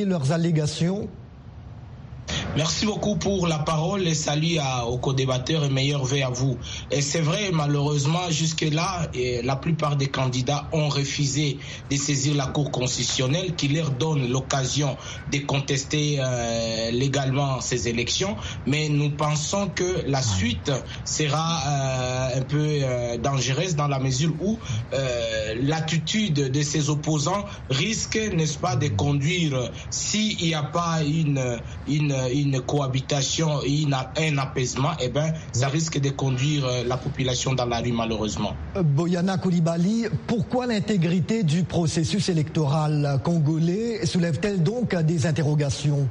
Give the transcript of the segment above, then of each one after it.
nier leurs allégations? Merci beaucoup pour la parole et salut aux co-débatteurs et meilleurs vœux à vous. Et c'est vrai, malheureusement, jusque-là, la plupart des candidats ont refusé de saisir la Cour constitutionnelle qui leur donne l'occasion de contester légalement ces élections. Mais nous pensons que la suite sera un peu dangereuse dans la mesure où l'attitude de ces opposants risque, n'est-ce pas, de conduire, s'il n'y a pas une cohabitation et un apaisement, eh ben, ça risque de conduire la population dans la rue, malheureusement. Boyana Coulibaly, pourquoi l'intégrité du processus électoral congolais soulève-t-elle donc des interrogations?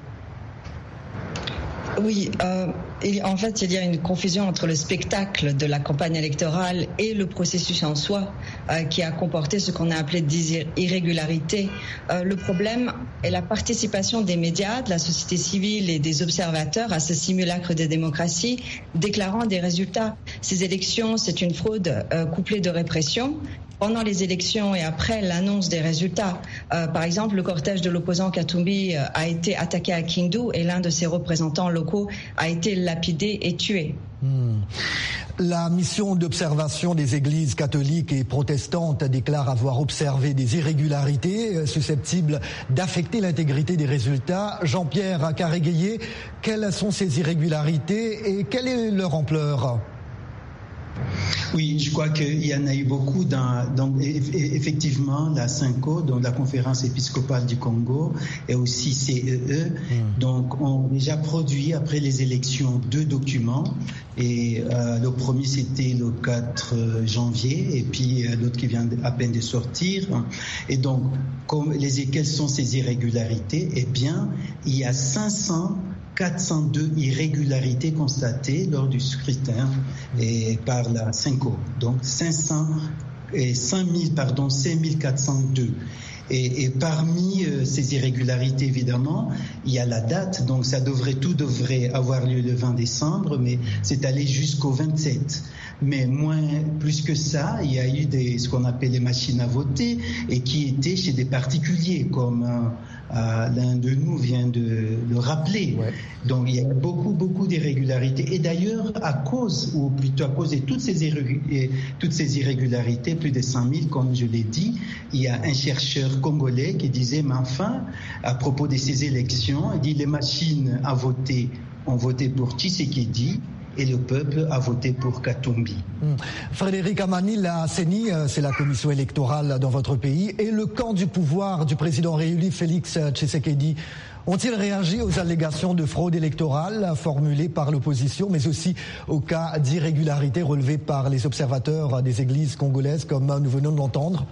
Oui, en fait, il y a une confusion entre le spectacle de la campagne électorale et le processus en soi qui a comporté ce qu'on a appelé des irrégularités. Le problème est la participation des médias, de la société civile et des observateurs à ce simulacre de démocratie, déclarant des résultats. Ces élections, c'est une fraude couplée de répression. Pendant les élections et après l'annonce des résultats, par exemple, le cortège de l'opposant Katumbi a été attaqué à Kindu et l'un de ses représentants locaux a été lapidé et tué. La mission d'observation des églises catholiques et protestantes déclare avoir observé des irrégularités susceptibles d'affecter l'intégrité des résultats. Jean-Pierre Caréguéier, quelles sont ces irrégularités et quelle est leur ampleur ? Oui, je crois qu'il y en a eu beaucoup. Donc, effectivement, la CENCO, donc la Conférence épiscopale du Congo, et aussi CEE, donc ont déjà produit après les élections 2 documents. Et le premier, c'était le 4 janvier, et puis l'autre qui vient à peine de sortir. Et donc, quelles sont ces irrégularités? Eh bien, il y a 402 irrégularités constatées lors du scrutin et par la CENCO. Donc 5402. Et parmi ces irrégularités, évidemment, il y a la date. Donc tout devrait avoir lieu le 20 décembre, mais c'est allé jusqu'au 27. Mais plus que ça, il y a eu ce qu'on appelle les machines à voter et qui étaient chez des particuliers, comme l'un de nous vient de le rappeler. Ouais. Donc il y a beaucoup d'irrégularités. Et d'ailleurs, à cause de toutes ces irrégularités, plus de 100 000, comme je l'ai dit, il y a un chercheur congolais qui disait, mais enfin, à propos de ces élections, il dit les machines à voter ont voté pour Tshisekedi, et le peuple a voté pour Katumbi. Frédéric Amani, la CENI, c'est la commission électorale dans votre pays, et le camp du pouvoir du président réélu Félix Tshisekedi ont-ils réagi aux allégations de fraude électorale formulées par l'opposition, mais aussi aux cas d'irrégularité relevés par les observateurs des églises congolaises, comme nous venons de l'entendre?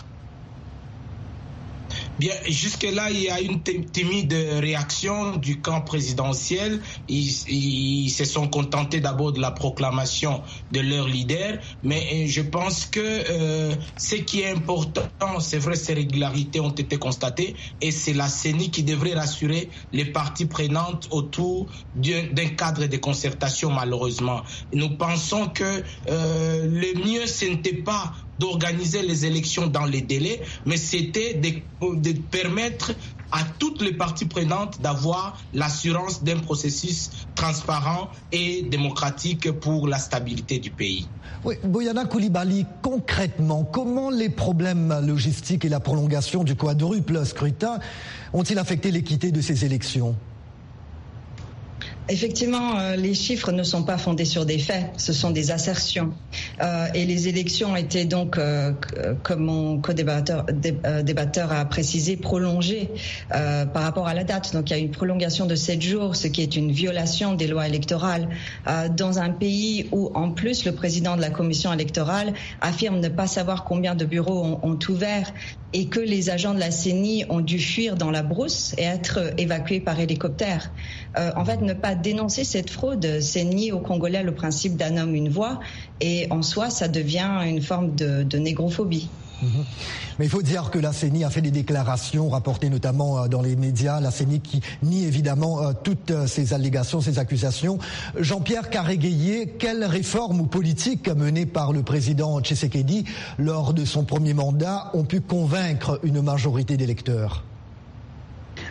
Bien, jusque-là, il y a une timide réaction du camp présidentiel. Ils se sont contentés d'abord de la proclamation de leur leader, mais je pense que ce qui est important, c'est vrai, ces régularités ont été constatées et c'est la CENI qui devrait rassurer les parties prenantes autour d'un cadre de concertation, malheureusement. Nous pensons que le mieux, ce n'était pas d'organiser les élections dans les délais, mais c'était de permettre à toutes les parties prenantes d'avoir l'assurance d'un processus transparent et démocratique pour la stabilité du pays. Oui, Boyana Coulibaly, concrètement, comment les problèmes logistiques et la prolongation du quadruple scrutin ont-ils affecté l'équité de ces élections ? Effectivement, les chiffres ne sont pas fondés sur des faits, ce sont des assertions. Et les élections étaient donc, comme mon co-débatteur a précisé, prolongées par rapport à la date. Donc il y a une prolongation de 7 jours, ce qui est une violation des lois électorales. Dans un pays où, en plus, le président de la commission électorale affirme ne pas savoir combien de bureaux ont ouvert et que les agents de la CENI ont dû fuir dans la brousse et être évacués par hélicoptère. En fait, ne pas dénoncer cette fraude, c'est nier aux Congolais le principe d'un homme, une voix, et en soi, ça devient une forme de négrophobie. Mais il faut dire que la CENI a fait des déclarations rapportées notamment dans les médias, la CENI qui nie évidemment toutes ces allégations, ces accusations. Jean-Pierre Caréguéier, quelles réformes ou politiques menées par le président Tshisekedi lors de son premier mandat ont pu convaincre une majorité d'électeurs ?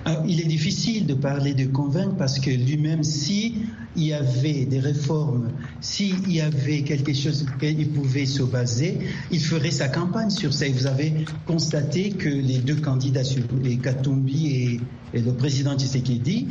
Il est difficile de parler de convaincre parce que lui-même, s'il y avait des réformes, s'il y avait quelque chose qu'il pouvait se baser, il ferait sa campagne sur ça. Et vous avez constaté que les deux candidats, les Katumbi et le président Tshisekedi,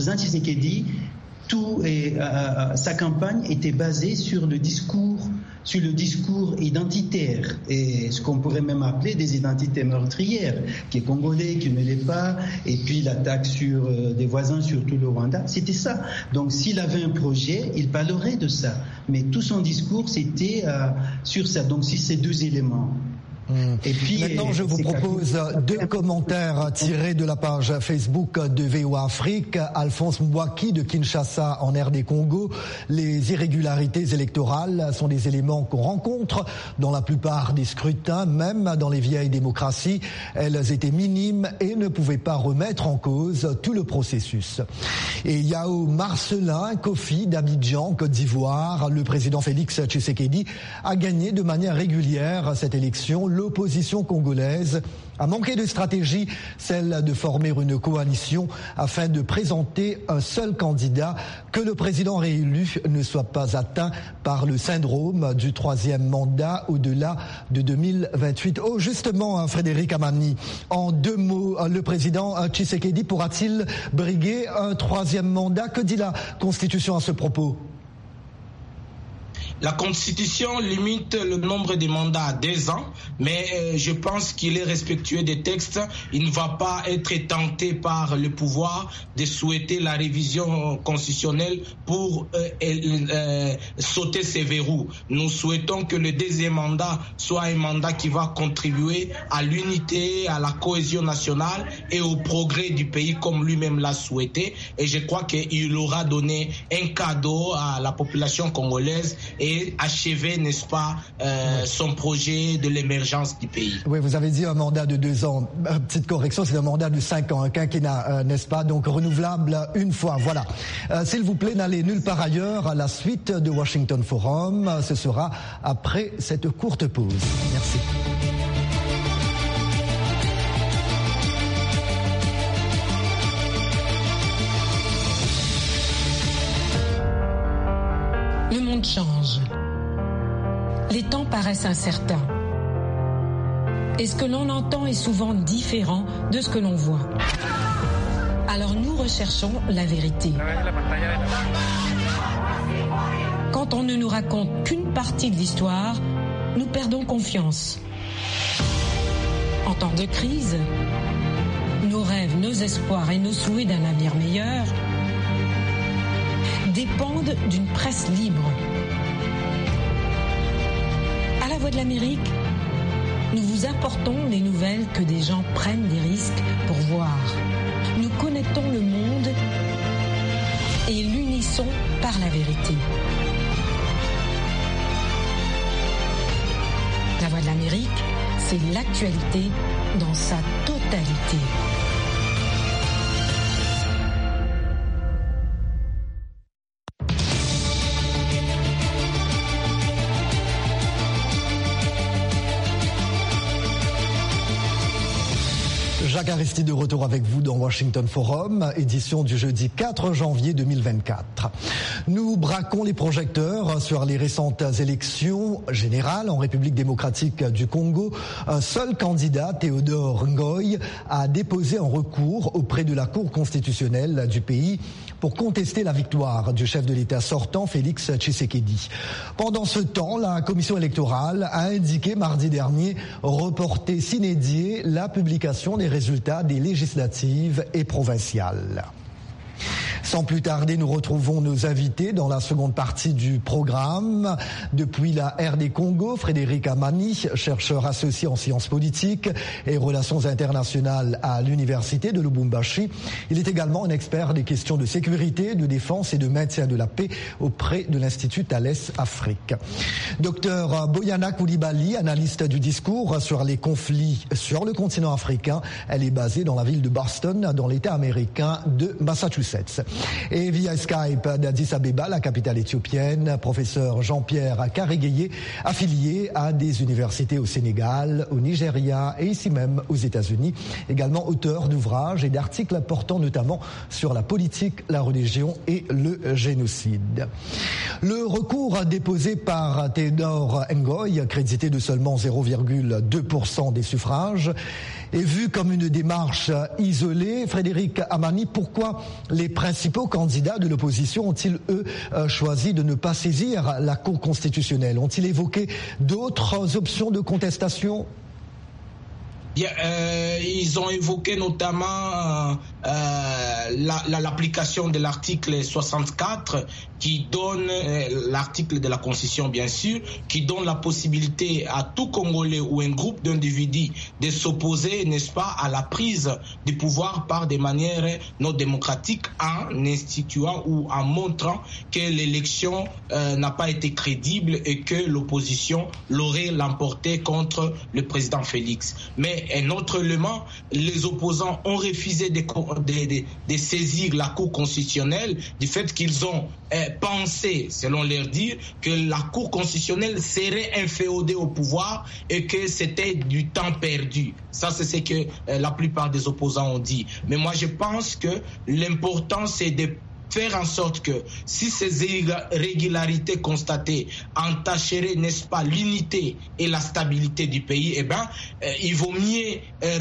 sa campagne était basée sur le discours identitaire, et ce qu'on pourrait même appeler des identités meurtrières, qui est congolais, qui ne l'est pas, et puis l'attaque sur des voisins, surtout le Rwanda, c'était ça. Donc s'il avait un projet, il parlerait de ça, mais tout son discours c'était sur ça. Donc si ces deux éléments. Et puis, maintenant, je vous propose deux commentaires tirés de la page Facebook de VOA Afrique. Alphonse Mbouaki de Kinshasa en RD Congo. Les irrégularités électorales sont des éléments qu'on rencontre dans la plupart des scrutins, même dans les vieilles démocraties. Elles étaient minimes et ne pouvaient pas remettre en cause tout le processus. Et Yao Marcelin Kofi d'Abidjan, Côte d'Ivoire, le président Félix Tshisekedi a gagné de manière régulière cette élection. L'opposition congolaise a manqué de stratégie, celle de former une coalition afin de présenter un seul candidat, que le président réélu ne soit pas atteint par le syndrome du troisième mandat au-delà de 2028. Oh, justement, Frédéric Amani, en deux mots, le président Tshisekedi pourra-t-il briguer un troisième mandat? Que dit la Constitution à ce propos? La Constitution limite le nombre de mandats à 2 ans, mais je pense qu'il est respectueux des textes. Il ne va pas être tenté par le pouvoir de souhaiter la révision constitutionnelle pour sauter ces verrous. Nous souhaitons que le deuxième mandat soit un mandat qui va contribuer à l'unité, à la cohésion nationale et au progrès du pays comme lui-même l'a souhaité. Et je crois qu'il aura donné un cadeau à la population congolaise et achever, n'est-ce pas, son projet de l'émergence du pays. Oui, vous avez dit un mandat de 2 ans. Petite correction, c'est un mandat de 5 ans, un quinquennat, n'est-ce pas, donc renouvelable une fois. Voilà. S'il vous plaît, n'allez nulle part ailleurs. La suite de Washington Forum, ce sera après cette courte pause. Merci. Le monde change. Les temps paraissent incertains. Et ce que l'on entend est souvent différent de ce que l'on voit. Alors nous recherchons la vérité. Quand on ne nous raconte qu'une partie de l'histoire, nous perdons confiance. En temps de crise, nos rêves, nos espoirs et nos souhaits d'un avenir meilleur dépendent d'une presse libre. À la Voix de l'Amérique, nous vous apportons les nouvelles que des gens prennent des risques pour voir. Nous connectons le monde et l'unissons par la vérité. La Voix de l'Amérique, c'est l'actualité dans sa totalité. Jacques Aristide de retour avec vous dans Washington Forum, édition du jeudi 4 janvier 2024. Nous braquons les projecteurs sur les récentes élections générales en République démocratique du Congo. Un seul candidat, Théodore Ngoy, a déposé un recours auprès de la Cour constitutionnelle du pays pour contester la victoire du chef de l'État sortant, Félix Tshisekedi. Pendant ce temps, la commission électorale a indiqué mardi dernier reporter sine die la publication des résultats des législatives et provinciales. Sans plus tarder, nous retrouvons nos invités dans la seconde partie du programme. Depuis la RD Congo, Frédéric Amani, chercheur associé en sciences politiques et relations internationales à l'université de Lubumbashi. Il est également un expert des questions de sécurité, de défense et de maintien de la paix auprès de l'Institut Thales Afrique. Docteur Boyana Koulibaly, analyste du discours sur les conflits sur le continent africain. Elle est basée dans la ville de Boston, dans l'État américain de Massachusetts. Et via Skype d'Addis Abeba, la capitale éthiopienne, professeur Jean-Pierre Karegueye, affilié à des universités au Sénégal, au Nigeria et ici même aux États-Unis. Également auteur d'ouvrages et d'articles portant notamment sur la politique, la religion et le génocide. Le recours déposé par Théodore Ngoy, crédité de seulement 0,2% des suffrages, est vu comme une démarche isolée. Frédéric Amani, pourquoi les principaux candidats de l'opposition ont-ils, eux, choisi de ne pas saisir la Cour constitutionnelle? Ont-ils évoqué d'autres options de contestation? Ils ont évoqué notamment l'application de l'article 64 qui donne, l'article de la Constitution bien sûr, qui donne la possibilité à tout Congolais ou un groupe d'individus de s'opposer, n'est-ce pas, à la prise du pouvoir par des manières non démocratiques en instituant ou en montrant que l'élection n'a pas été crédible et que l'opposition l'aurait l'emporté contre le président Félix. Mais un autre élément, les opposants ont refusé de saisir la Cour constitutionnelle du fait qu'ils ont pensé, selon leur dire, que la Cour constitutionnelle serait inféodée au pouvoir et que c'était du temps perdu. Ça, c'est ce que la plupart des opposants ont dit. Mais moi, je pense que l'important, c'est de faire en sorte que si ces irrégularités constatées entacheraient, n'est-ce pas, l'unité et la stabilité du pays, eh bien, il vaut mieux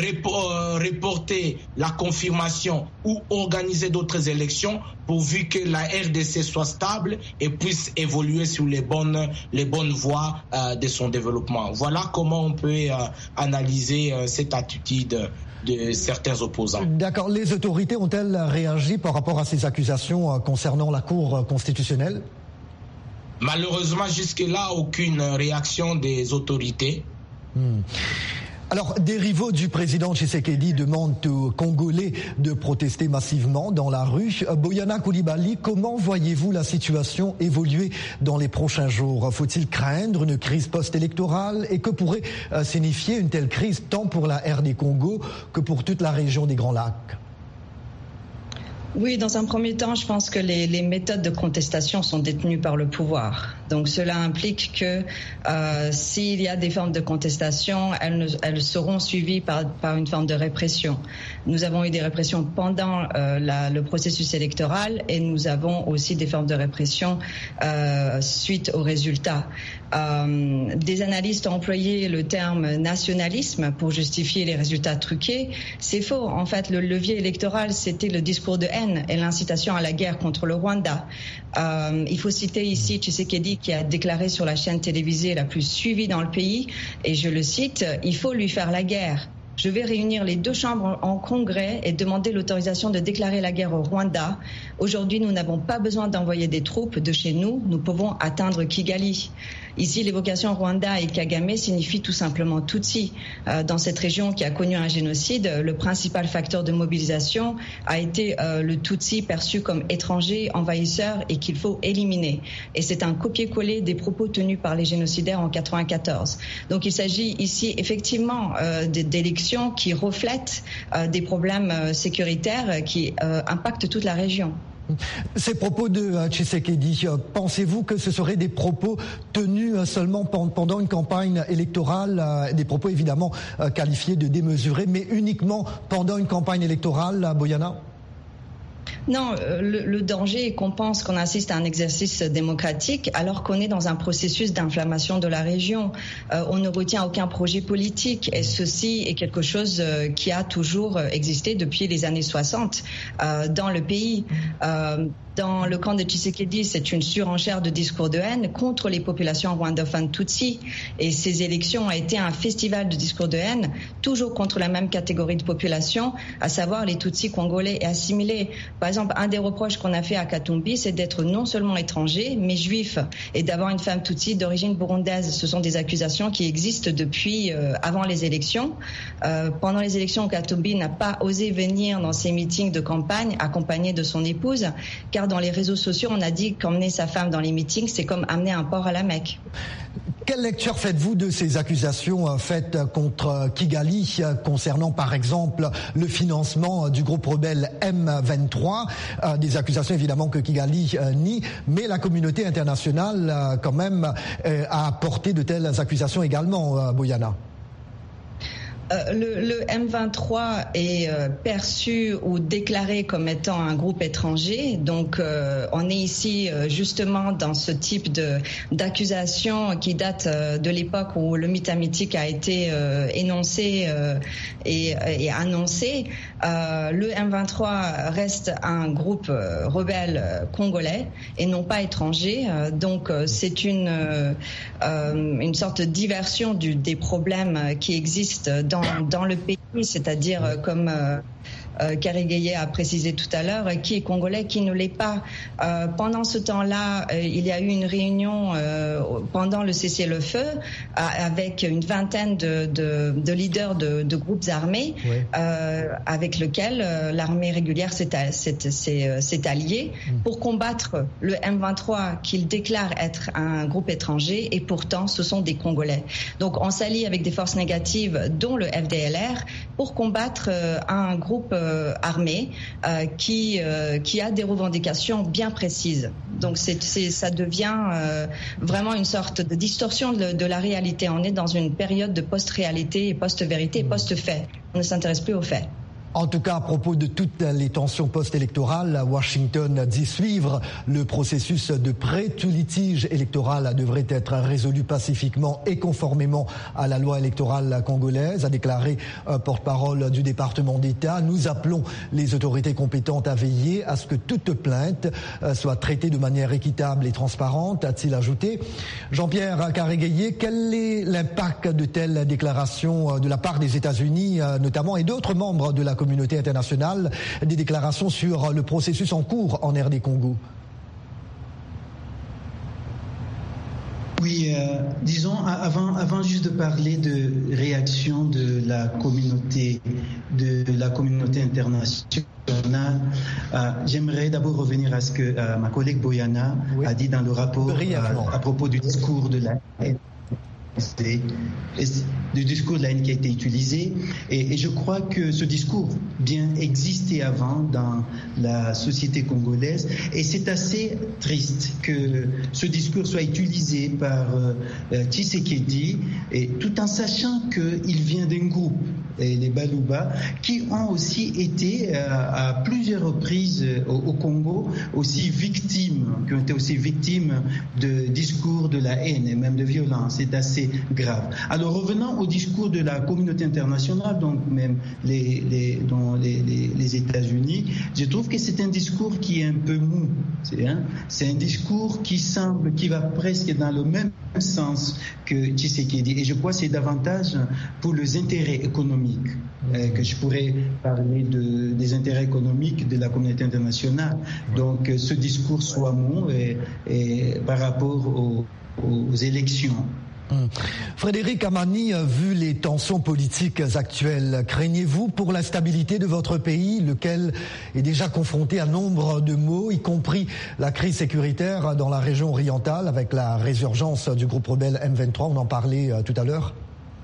reporter la confirmation ou organiser d'autres élections pourvu que la RDC soit stable et puisse évoluer sur les bonnes voies de son développement. Voilà comment on peut analyser cette attitude de certains opposants. D'accord. Les autorités ont-elles réagi par rapport à ces accusations concernant la Cour constitutionnelle? Malheureusement, jusque-là, aucune réaction des autorités. Alors, des rivaux du président Tshisekedi demandent aux Congolais de protester massivement dans la rue. Boyana Coulibaly, comment voyez-vous la situation évoluer dans les prochains jours? Faut-il craindre une crise post-électorale? Et que pourrait signifier une telle crise tant pour la RD Congo que pour toute la région des Grands Lacs? Oui, dans un premier temps, je pense que les méthodes de contestation sont détenues par le pouvoir. Donc cela implique que s'il y a des formes de contestation, elles seront suivies par une forme de répression. Nous avons eu des répressions pendant le processus électoral et nous avons aussi des formes de répression suite aux résultats. Des analystes ont employé le terme nationalisme pour justifier les résultats truqués. C'est faux. En fait, le levier électoral, c'était le discours de haine et l'incitation à la guerre contre le Rwanda. Il faut citer ici Tshisekedi qui a déclaré sur la chaîne télévisée la plus suivie dans le pays, et je le cite, « Il faut lui faire la guerre ». Je vais réunir les deux chambres en congrès et demander l'autorisation de déclarer la guerre au Rwanda. Aujourd'hui, nous n'avons pas besoin d'envoyer des troupes de chez nous. Nous pouvons atteindre Kigali. Ici, l'évocation Rwanda et Kagame signifie tout simplement Tutsi. Dans cette région qui a connu un génocide, le principal facteur de mobilisation a été le Tutsi perçu comme étranger, envahisseur et qu'il faut éliminer. Et c'est un copier-coller des propos tenus par les génocidaires en 1994. Donc il s'agit ici effectivement d'élections qui reflètent des problèmes sécuritaires qui impactent toute la région. Ces propos de Tshisekedi, pensez-vous que ce seraient des propos tenus seulement pendant une campagne électorale, des propos évidemment qualifiés de démesurés, mais uniquement pendant une campagne électorale, Boyana ? Non, le danger est qu'on pense qu'on assiste à un exercice démocratique alors qu'on est dans un processus d'inflammation de la région. On ne retient aucun projet politique et ceci est quelque chose qui a toujours existé depuis les années 60 dans le pays. Dans le camp de Tshisekedi, c'est une surenchère de discours de haine contre les populations rwandophones Tutsi. Et ces élections ont été un festival de discours de haine, toujours contre la même catégorie de population, à savoir les Tutsis congolais et assimilés. Par exemple, un des reproches qu'on a fait à Katumbi, c'est d'être non seulement étranger, mais juif, et d'avoir une femme Tutsi d'origine burundaise. Ce sont des accusations qui existent depuis avant les élections. Pendant les élections, Katumbi n'a pas osé venir dans ses meetings de campagne accompagné de son épouse, car dans les réseaux sociaux, on a dit qu'emmener sa femme dans les meetings, c'est comme amener un porc à la Mecque. Quelle lecture faites-vous de ces accusations faites contre Kigali concernant par exemple le financement du groupe rebelle M23, des accusations évidemment que Kigali nie, mais la communauté internationale quand même a porté de telles accusations également, Boyana? Le M23 est perçu ou déclaré comme étant un groupe étranger. Donc, on est ici justement dans ce type d'accusation qui date de l'époque où le mythe mythique a été énoncé et annoncé. Le M23 reste un groupe rebelle congolais et non pas étranger. Donc, c'est une sorte de diversion des problèmes qui existent dans le pays, c'est-à-dire comme Karigeye a précisé tout à l'heure, qui est congolais, qui ne l'est pas. Pendant ce temps-là, il y a eu une réunion pendant le cessez-le-feu avec une vingtaine de leaders de groupes armés, oui, avec lesquels l'armée régulière s'est alliée pour combattre le M23 qu'il déclare être un groupe étranger, et pourtant ce sont des Congolais. Donc on s'allie avec des forces négatives, dont le FDLR, pour combattre un groupe armé qui a des revendications bien précises. Donc ça devient vraiment une sorte de distorsion de la réalité. On est dans une période de post-réalité et post-vérité et post-fait. On ne s'intéresse plus aux faits. En tout cas, à propos de toutes les tensions post-électorales, Washington dit suivre le processus de prêt. Tout litige électoral devrait être résolu pacifiquement et conformément à la loi électorale congolaise, a déclaré un porte-parole du département d'État. Nous appelons les autorités compétentes à veiller à ce que toute plainte soit traitée de manière équitable et transparente, a-t-il ajouté. Jean-Pierre Karigeye, quel est l'impact de telles déclarations de la part des États-Unis, notamment, et d'autres membres de la communauté internationale, des déclarations sur le processus en cours en RD Congo? Oui, disons, avant juste de parler de réaction de la communauté internationale, j'aimerais d'abord revenir à ce que ma collègue Boyana a dit dans le rapport à propos du discours de la haine. Du discours de la haine qui a été utilisé, et je crois que ce discours bien existait avant dans la société congolaise, et c'est assez triste que ce discours soit utilisé par Tshisekedi, et tout en sachant qu'il vient d'un groupe, les Baluba, qui ont aussi été à plusieurs reprises au Congo qui ont été aussi victimes de discours de la haine et même de violence. C'est assez grave. Alors revenons au discours de la communauté internationale, donc même les États-Unis, je trouve que c'est un discours qui est un peu mou. C'est un discours qui va presque dans le même sens que Tshisekedi, et je crois que c'est davantage pour les intérêts économiques que je pourrais parler des intérêts économiques de la communauté internationale. Donc ce discours soit mou et par rapport aux élections. Frédéric Amani, vu les tensions politiques actuelles, craignez-vous pour la stabilité de votre pays, lequel est déjà confronté à nombre de maux, y compris la crise sécuritaire dans la région orientale avec la résurgence du groupe rebelle M23, on en parlait tout à l'heure?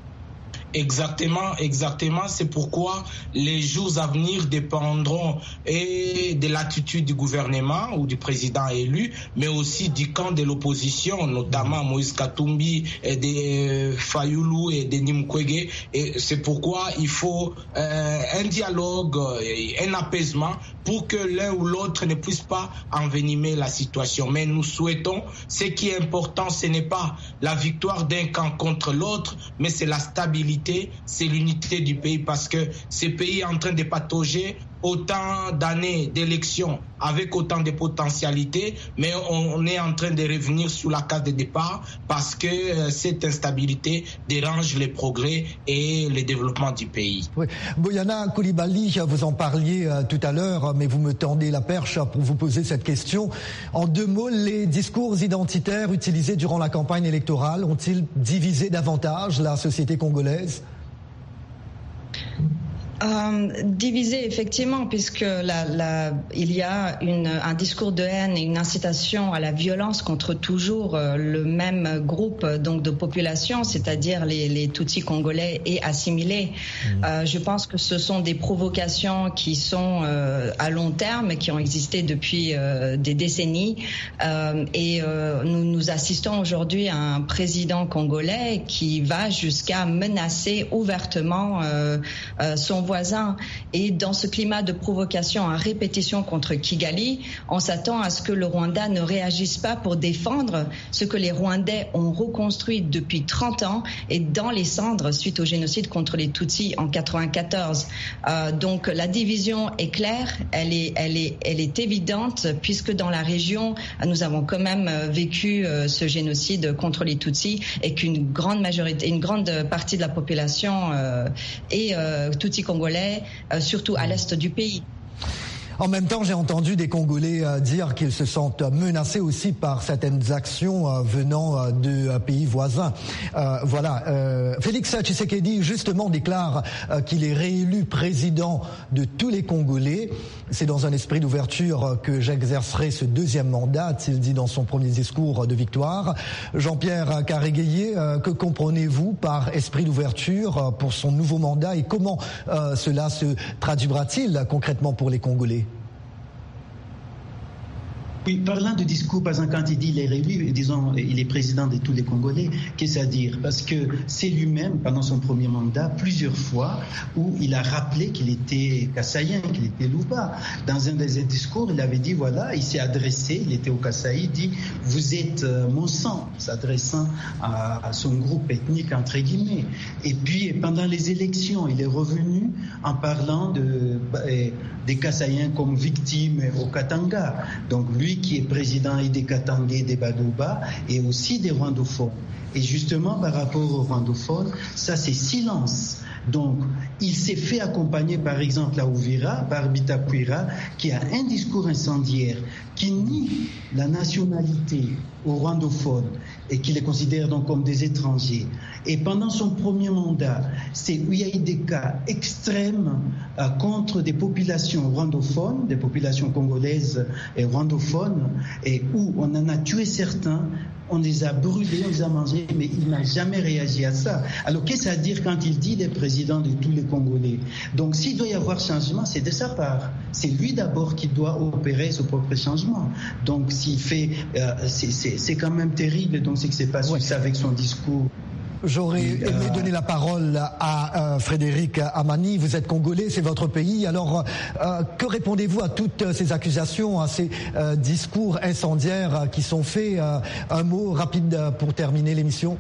Exactement. C'est pourquoi les jours à venir dépendront et de l'attitude du gouvernement ou du président élu, mais aussi du camp de l'opposition, notamment Moïse Katumbi et de Fayoulou et de Nimkwege. Et c'est pourquoi il faut un dialogue, un apaisement pour que l'un ou l'autre ne puisse pas envenimer la situation. Mais nous souhaitons, ce qui est important, ce n'est pas la victoire d'un camp contre l'autre, mais c'est la stabilité, c'est l'unité du pays, parce que ce pays est en train de patauger autant d'années d'élections avec autant de potentialités, mais on est en train de revenir sur la case de départ parce que cette instabilité dérange les progrès et le développement du pays. Oui. Boyana Coulibaly, vous en parliez tout à l'heure, mais vous me tendez la perche pour vous poser cette question. En deux mots, les discours identitaires utilisés durant la campagne électorale ont-ils divisé davantage la société congolaise? Divisé, effectivement, puisque il y a un discours de haine et une incitation à la violence contre toujours le même groupe donc de population, c'est-à-dire les Tutsis congolais et assimilés. Je pense que ce sont des provocations qui sont à long terme, qui ont existé depuis des décennies. Nous assistons aujourd'hui à un président congolais qui va jusqu'à menacer ouvertement son voisin. Et dans ce climat de provocation à répétition contre Kigali, on s'attend à ce que le Rwanda ne réagisse pas pour défendre ce que les Rwandais ont reconstruit depuis 30 ans et dans les cendres suite au génocide contre les Tutsis en 94. Donc la division est claire, elle est évidente, puisque dans la région, nous avons quand même vécu ce génocide contre les Tutsis et qu'une grande partie de la population est Tutsi congolais, surtout à l'est du pays. En même temps, j'ai entendu des Congolais dire qu'ils se sentent menacés aussi par certaines actions venant de pays voisins. Félix Tshisekedi, justement, déclare qu'il est réélu président de tous les Congolais. C'est dans un esprit d'ouverture que j'exercerai ce deuxième mandat, a-t-il dit dans son premier discours de victoire. Jean-Pierre Karéguéié, que comprenez-vous par esprit d'ouverture pour son nouveau mandat et comment cela se traduira-t-il concrètement pour les Congolais ? Oui, parlant de discours, par exemple, quand il dit il est réélu, disons, il est président de tous les Congolais, qu'est-ce à dire? Parce que c'est lui-même, pendant son premier mandat, plusieurs fois, où il a rappelé qu'il était Kassaïen, qu'il était Louba. Dans un des discours, il avait dit, voilà, il s'est adressé, il était au Kasaï, il dit, vous êtes mon sang, s'adressant à son groupe ethnique, entre guillemets. Et puis, pendant les élections, il est revenu en parlant des Kassaïens comme victimes au Katanga. Donc, lui qui est président et des Katangais, des Badouba et aussi des rwandophones. Et justement, par rapport aux rwandophones, ça c'est silence. Donc, il s'est fait accompagner, par exemple, à Uvira, par Bitakwira, qui a un discours incendiaire, qui nie la nationalité aux rwandophones et qui les considère donc comme des étrangers. Et pendant son premier mandat, où il y a eu des cas extrêmes contre des populations rwandophones, des populations congolaises et rwandophones, et où on en a tué certains, on les a brûlés, on les a mangés, mais il n'a jamais réagi à ça. Alors qu'est-ce à dire quand il dit les présidents de tous les Congolais? Donc s'il doit y avoir changement, c'est de sa part. C'est lui d'abord qui doit opérer ce propre changement. Donc s'il fait, c'est quand même terrible. Donc c'est que c'est pas ça avec son discours. J'aurais aimé donner la parole à Frédéric Amani. Vous êtes Congolais, c'est votre pays. Alors, que répondez-vous à toutes ces accusations, à ces discours incendiaires qui sont faits? Un mot rapide pour terminer l'émission.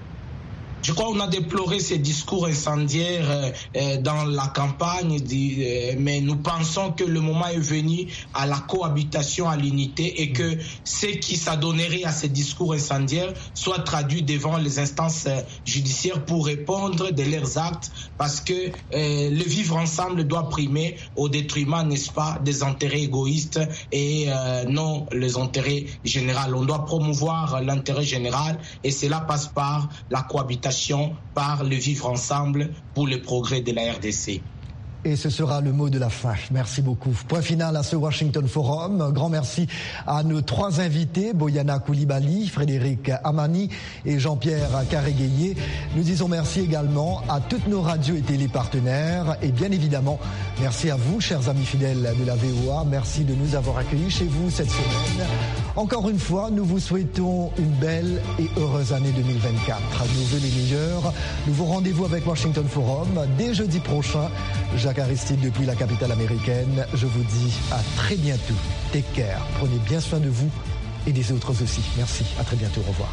Je crois qu'on a déploré ces discours incendiaires dans la campagne, mais nous pensons que le moment est venu à la cohabitation, à l'unité, et que ce qui s'adonnerait à ces discours incendiaires soit traduit devant les instances judiciaires pour répondre de leurs actes, parce que le vivre ensemble doit primer au détriment, n'est-ce pas, des intérêts égoïstes et non les intérêts généraux. On doit promouvoir l'intérêt général et cela passe par la cohabitation, par le vivre ensemble pour le progrès de la RDC. Et ce sera le mot de la fin. Merci beaucoup. Point final à ce Washington Forum. Grand merci à nos trois invités, Boyana Koulibaly, Frédéric Amani et Jean-Pierre Karéguéié. Nous disons merci également à toutes nos radios et télépartenaires. Et bien évidemment, merci à vous, chers amis fidèles de la VOA. Merci de nous avoir accueillis chez vous cette semaine. Encore une fois, nous vous souhaitons une belle et heureuse année 2024. Nos vœux les meilleurs. Nouveau rendez-vous avec Washington Forum dès jeudi prochain. Jacques Aristide depuis la capitale américaine. Je vous dis à très bientôt. Take care. Prenez bien soin de vous et des autres aussi. Merci. À très bientôt. Au revoir.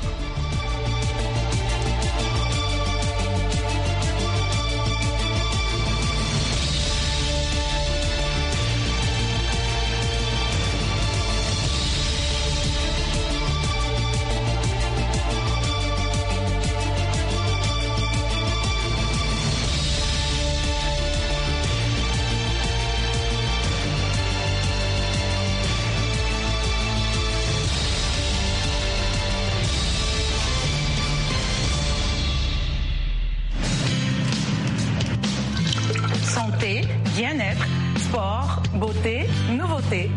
santé.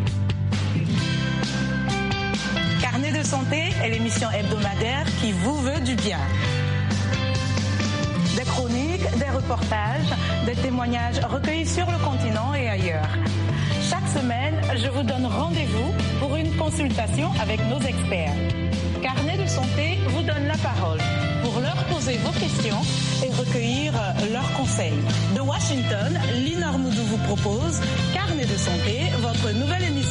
Carnet de santé est l'émission hebdomadaire qui vous veut du bien. Des chroniques, des reportages, des témoignages recueillis sur le continent et ailleurs. Chaque semaine, je vous donne rendez-vous pour une consultation avec nos experts. Carnet de santé vous donne la parole pour leur poser vos questions et recueillir leurs conseils. De Washington, Lina Armoudou vous propose Carnet de santé, votre nouvelle émission